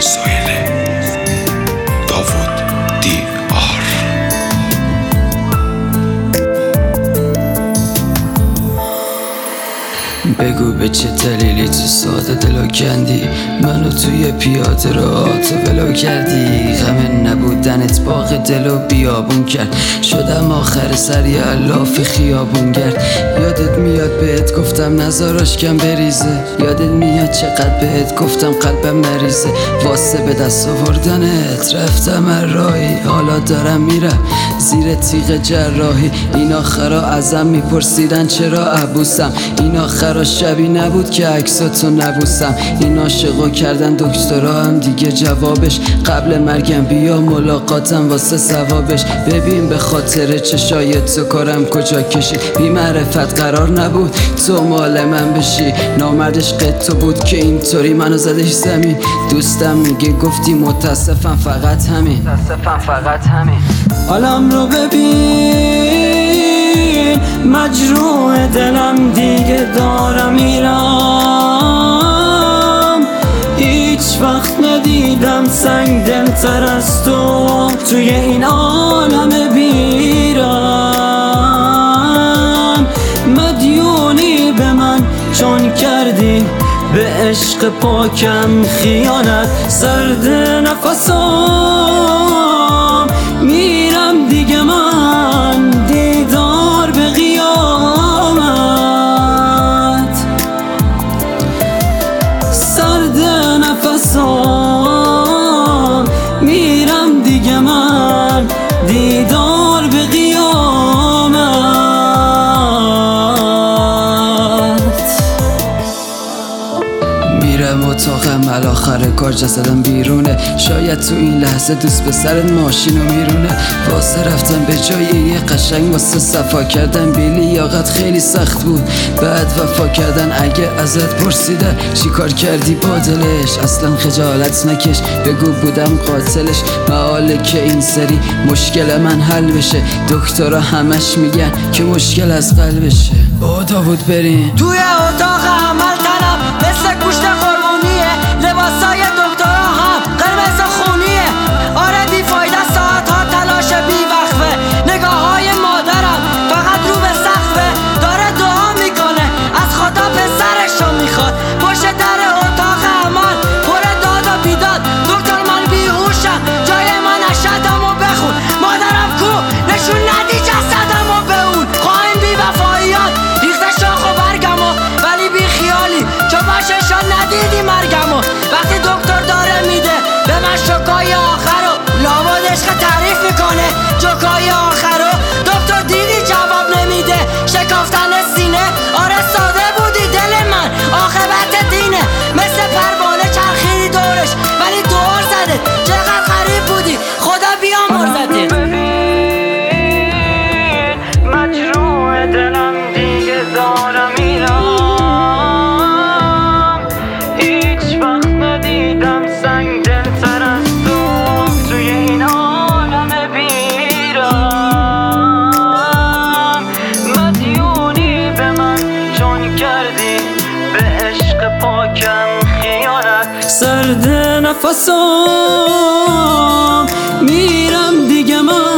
سهیل داوود دی آر. بگو به چه دلیلی تو ساده دلو کندی، منو توی پیاده رو ولو کردی. غم نبودنت باغ دلو بیابون کرد، شدم آخر سر یه الاف خیابون گرد. یادت میاد بهت گفتم نزاراش کم بریزه، یادت میاد چقدر بهت گفتم قلبم مریضه. واسه به دست آوردنت رفتم راهی، حالا دارم میرم زیر تیغ جراحی. این آخرا ازم میپرسیدن چرا عبوسم، این آخرا شبی نبود که عکساتو نبوسم. این عاشقو کردن دکترا هم دیگه جوابش، قبل مرگم بیا ملاقاتم واسه ثوابش. ببین به خاطر چشای تو کارم کجا کشید، بی معرفت قرار نبود تو مال من بشی. نامردش قد تو بود که اینطوری منو زدش زمین. دوستم میگه گفتی متاسفم فقط همین. حالم رو ببین مجروح دلم دیگه دارم میرم. هیچ وقت ندیدم سنگ دل تر از تو توی این عالم بیرم. مدیونی به من چون کردی به عشق پاکم خیانت. سرد نفسام میرم دیگه من دیدار به قیامت. سرد نفسام میرم دیگه من دیدار به قیامت. میرم اتاقم الاخر کار جسدم بیرونه، شاید تو این لحظه دوست پسرت ماشینو میرونه. واسه رفتم به جای یه قشنگ واسه صفا کردن بی لیاقت خیلی سخت بود. بعد وفا کردن اگه ازت پرسیدن چی کار کردی با دلش، اصلا خجالت نکش بگو بودم قاتلش. محاله که این سری مشکل من حل بشه، دکترها همش میگن که مشکل از قلبشه. با داوود بریم توی اتاق عمل تنم مثل گوشت قربونیه، لباسای دکترها هم قرمز خونیه. آره بیفایده ساعتها تلاش بیوقفه، نگاه های مادرم فقط رو به سقفه. داره دعا میکنه از خدا پسرشو میخواد. پشت در اتاق عمل پر داد و بیداد، دکتر من بیهوشم جای من اشدمو بخون. مادرم کو نشون ندی جسدمو به اون. خواهیم بی وفاییات ریخته شاخ و برگمو، ولی بی خیالی چون باششان ندیدی مرگمو. وقتی دکتر داره میده به من شوکای آخرو، لابد عشق تعریف میکنه جوکای آخرو. دکتر دیدی جواب نمیده شکافتن سینه. آره ساده بودی دل من عاقبت دینه، مثل پروانه چرخیدی دورش ولی دور زده. چقدر غریب بودی خدا بیامرزته. مجروح دلم دیگه دارم میرم. هیچ وقت ندیدم سنگ دل تر از تو توی این عالم بیرم. مدیونی به من چون کردی به عشق پاکم خیانت. سرد نفسام میرم دیگه من